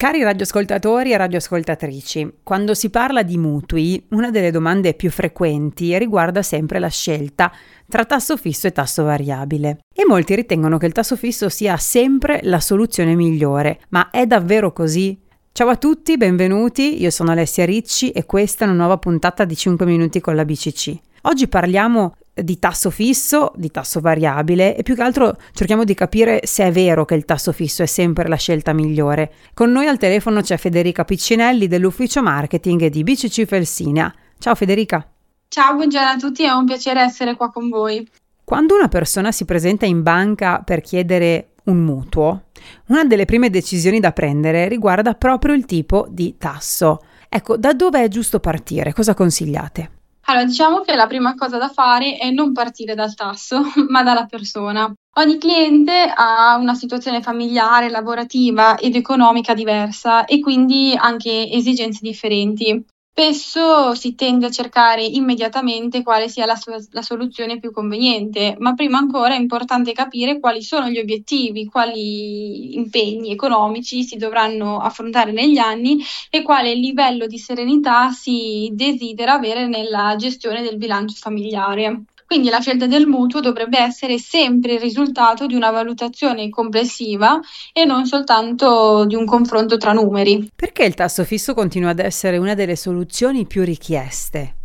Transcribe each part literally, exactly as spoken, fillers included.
Cari radioascoltatori e radioascoltatrici, quando si parla di mutui, una delle domande più frequenti riguarda sempre la scelta tra tasso fisso e tasso variabile. E molti ritengono che il tasso fisso sia sempre la soluzione migliore, ma è davvero così? Ciao a tutti, benvenuti, io sono Alessia Ricci e questa è una nuova puntata di cinque minuti con la B C C. Oggi parliamo di tasso fisso, di tasso variabile e più che altro cerchiamo di capire se è vero che il tasso fisso è sempre la scelta migliore. Con noi al telefono c'è Federica Piccinelli dell'ufficio marketing di B C C Felsinea. Ciao Federica. Ciao, buongiorno a tutti, è un piacere essere qua con voi. Quando una persona si presenta in banca per chiedere un mutuo, una delle prime decisioni da prendere riguarda proprio il tipo di tasso. Ecco, da dove è giusto partire? Cosa consigliate? Allora, diciamo che la prima cosa da fare è non partire dal tasso, ma dalla persona. Ogni cliente ha una situazione familiare, lavorativa ed economica diversa e quindi anche esigenze differenti. Spesso si tende a cercare immediatamente quale sia la, so- la soluzione più conveniente, ma prima ancora è importante capire quali sono gli obiettivi, quali impegni economici si dovranno affrontare negli anni e quale livello di serenità si desidera avere nella gestione del bilancio familiare. Quindi la scelta del mutuo dovrebbe essere sempre il risultato di una valutazione complessiva e non soltanto di un confronto tra numeri. Perché il tasso fisso continua ad essere una delle soluzioni più richieste?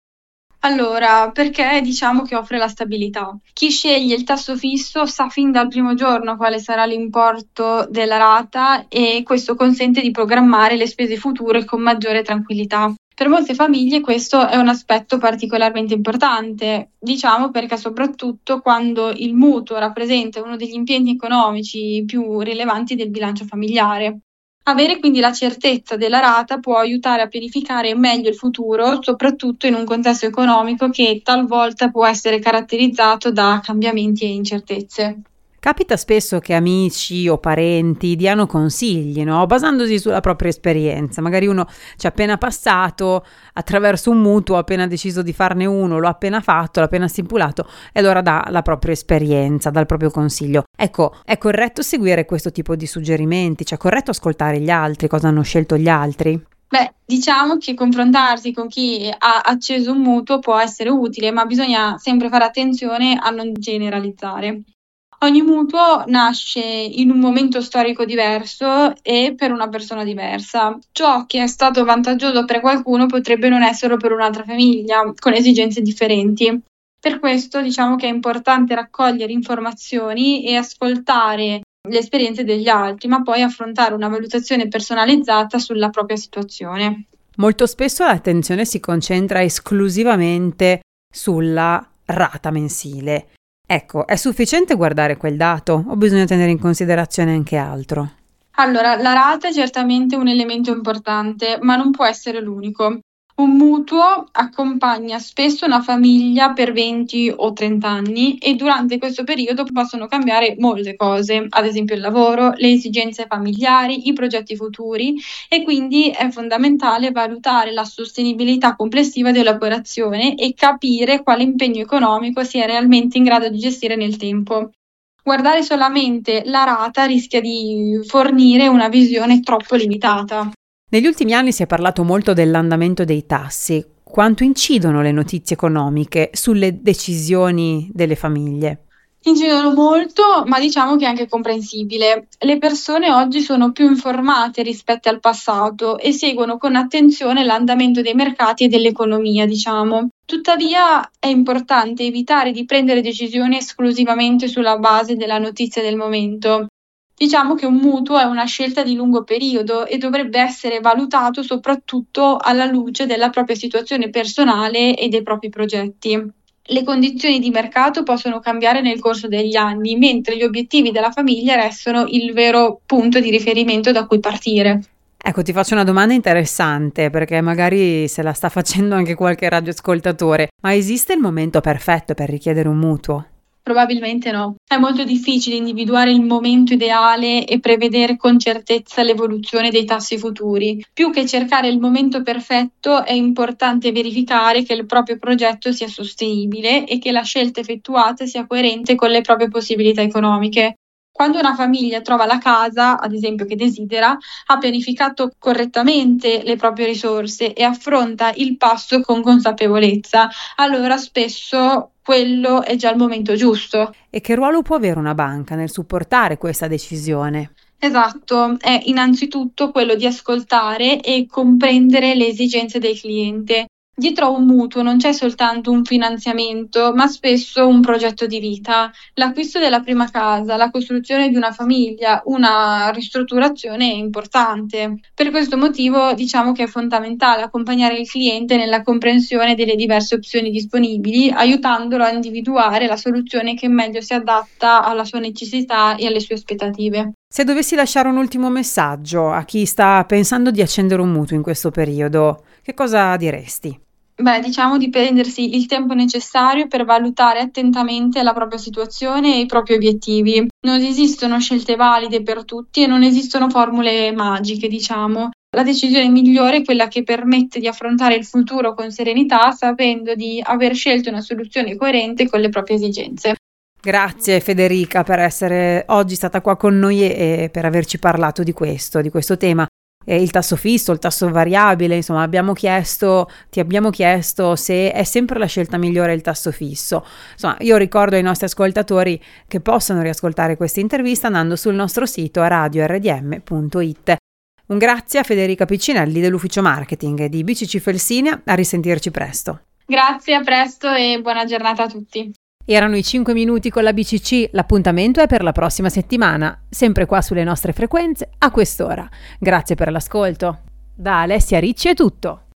Allora, perché diciamo che offre la stabilità. Chi sceglie il tasso fisso sa fin dal primo giorno quale sarà l'importo della rata e questo consente di programmare le spese future con maggiore tranquillità. Per molte famiglie questo è un aspetto particolarmente importante, diciamo perché soprattutto quando il mutuo rappresenta uno degli impegni economici più rilevanti del bilancio familiare. Avere quindi la certezza della rata può aiutare a pianificare meglio il futuro, soprattutto in un contesto economico che talvolta può essere caratterizzato da cambiamenti e incertezze. Capita spesso che amici o parenti diano consigli, no? Basandosi sulla propria esperienza. Magari uno ci ha appena passato attraverso un mutuo, ha appena deciso di farne uno, l'ho appena fatto, l'ha appena stipulato e allora dà la propria esperienza, dà il proprio consiglio. Ecco, è corretto seguire questo tipo di suggerimenti? Cioè, è corretto ascoltare gli altri, cosa hanno scelto gli altri? Beh, diciamo che confrontarsi con chi ha acceso un mutuo può essere utile, ma bisogna sempre fare attenzione a non generalizzare. Ogni mutuo nasce in un momento storico diverso e per una persona diversa. Ciò che è stato vantaggioso per qualcuno potrebbe non esserlo per un'altra famiglia, con esigenze differenti. Per questo diciamo che è importante raccogliere informazioni e ascoltare le esperienze degli altri, ma poi affrontare una valutazione personalizzata sulla propria situazione. Molto spesso l'attenzione si concentra esclusivamente sulla rata mensile. Ecco, è sufficiente guardare quel dato o bisogna tenere in considerazione anche altro? Allora, la rata è certamente un elemento importante, ma non può essere l'unico. Un mutuo accompagna spesso una famiglia per venti o trenta anni e durante questo periodo possono cambiare molte cose, ad esempio il lavoro, le esigenze familiari, i progetti futuri e quindi è fondamentale valutare la sostenibilità complessiva dell'operazione e capire quale impegno economico si è realmente in grado di gestire nel tempo. Guardare solamente la rata rischia di fornire una visione troppo limitata. Negli ultimi anni si è parlato molto dell'andamento dei tassi. Quanto incidono le notizie economiche sulle decisioni delle famiglie? Incidono molto, ma diciamo che è anche comprensibile. Le persone oggi sono più informate rispetto al passato e seguono con attenzione l'andamento dei mercati e dell'economia, diciamo. Tuttavia è importante evitare di prendere decisioni esclusivamente sulla base della notizia del momento. Diciamo che un mutuo è una scelta di lungo periodo e dovrebbe essere valutato soprattutto alla luce della propria situazione personale e dei propri progetti. Le condizioni di mercato possono cambiare nel corso degli anni, mentre gli obiettivi della famiglia restano il vero punto di riferimento da cui partire. Ecco, ti faccio una domanda interessante perché magari se la sta facendo anche qualche radioascoltatore, ma esiste il momento perfetto per richiedere un mutuo? Probabilmente no. È molto difficile individuare il momento ideale e prevedere con certezza l'evoluzione dei tassi futuri. Più che cercare il momento perfetto, è importante verificare che il proprio progetto sia sostenibile e che la scelta effettuata sia coerente con le proprie possibilità economiche. Quando una famiglia trova la casa, ad esempio, che desidera, ha pianificato correttamente le proprie risorse e affronta il passo con consapevolezza, allora spesso quello è già il momento giusto. E che ruolo può avere una banca nel supportare questa decisione? Esatto, è innanzitutto quello di ascoltare e comprendere le esigenze del cliente. Dietro a un mutuo non c'è soltanto un finanziamento, ma spesso un progetto di vita. L'acquisto della prima casa, la costruzione di una famiglia, una ristrutturazione è importante. Per questo motivo diciamo che è fondamentale accompagnare il cliente nella comprensione delle diverse opzioni disponibili, aiutandolo a individuare la soluzione che meglio si adatta alla sua necessità e alle sue aspettative. Se dovessi lasciare un ultimo messaggio a chi sta pensando di accendere un mutuo in questo periodo, che cosa diresti? Beh, diciamo di prendersi il tempo necessario per valutare attentamente la propria situazione e i propri obiettivi. Non esistono scelte valide per tutti e non esistono formule magiche, diciamo. La decisione migliore è quella che permette di affrontare il futuro con serenità, sapendo di aver scelto una soluzione coerente con le proprie esigenze. Grazie Federica per essere oggi stata qua con noi e per averci parlato di questo, di questo tema. Il tasso fisso, il tasso variabile, insomma abbiamo chiesto, ti abbiamo chiesto se è sempre la scelta migliore il tasso fisso. Insomma, io ricordo ai nostri ascoltatori che possono riascoltare questa intervista andando sul nostro sito radio r d m punto i t. Un grazie a Federica Piccinelli dell'ufficio marketing di B C C Felsinia, a risentirci presto. Grazie, a presto e buona giornata a tutti. Erano i cinque minuti con la B C C, l'appuntamento è per la prossima settimana, sempre qua sulle nostre frequenze, a quest'ora. Grazie per l'ascolto. Da Alessia Ricci è tutto.